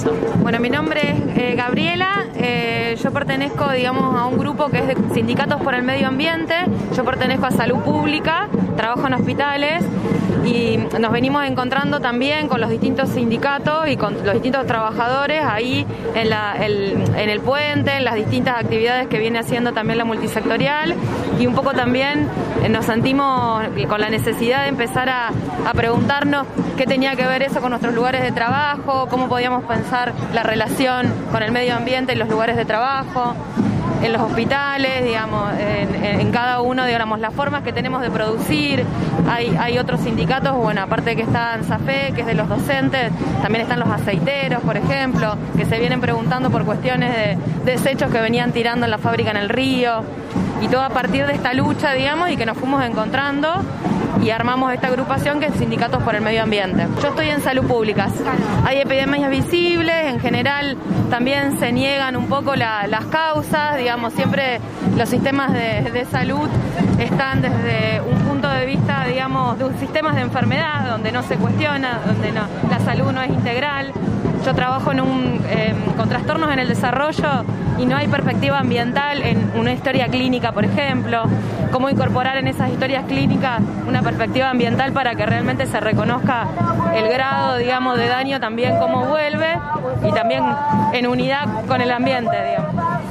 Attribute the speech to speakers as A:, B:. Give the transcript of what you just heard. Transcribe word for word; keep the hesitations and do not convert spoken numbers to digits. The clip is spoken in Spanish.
A: Bueno, mi nombre es eh, Gabriela, eh, yo pertenezco, digamos, a un grupo que es de Sindicatos por el Medio Ambiente. Yo pertenezco a Salud Pública, trabajo en hospitales y nos venimos encontrando también con los distintos sindicatos y con los distintos trabajadores ahí en, la, el, en el puente, en las distintas actividades que viene haciendo también la multisectorial, y un poco también nos sentimos con la necesidad de empezar a, a preguntarnos qué tenía que ver eso con nuestros lugares de trabajo, cómo podíamos pensar la relación con el medio ambiente en los lugares de trabajo, en los hospitales, digamos, en, en cada uno, digamos, las formas que tenemos de producir. Hay, hay otros sindicatos, bueno, aparte que está ANSAFE, que es de los docentes, también están los aceiteros, por ejemplo, que se vienen preguntando por cuestiones de, de desechos que venían tirando en la fábrica en el río, y todo a partir de esta lucha, digamos, y que nos fuimos encontrando y armamos esta agrupación que es Sindicatos por el Medio Ambiente. Yo estoy en Salud Pública. Hay epidemias visibles, en general también se niegan un poco la, las causas, digamos, siempre los sistemas de, de salud están desde un punto de vista, digamos, de un sistema de enfermedad donde no se cuestiona, donde no, la salud no es integral. Yo trabajo en un, eh, con trastornos en el desarrollo y no hay perspectiva ambiental en una historia clínica, por ejemplo. Cómo incorporar en esas historias clínicas una perspectiva ambiental para que realmente se reconozca el grado, digamos, de daño, también cómo vuelve, y también en unidad con el ambiente, digamos.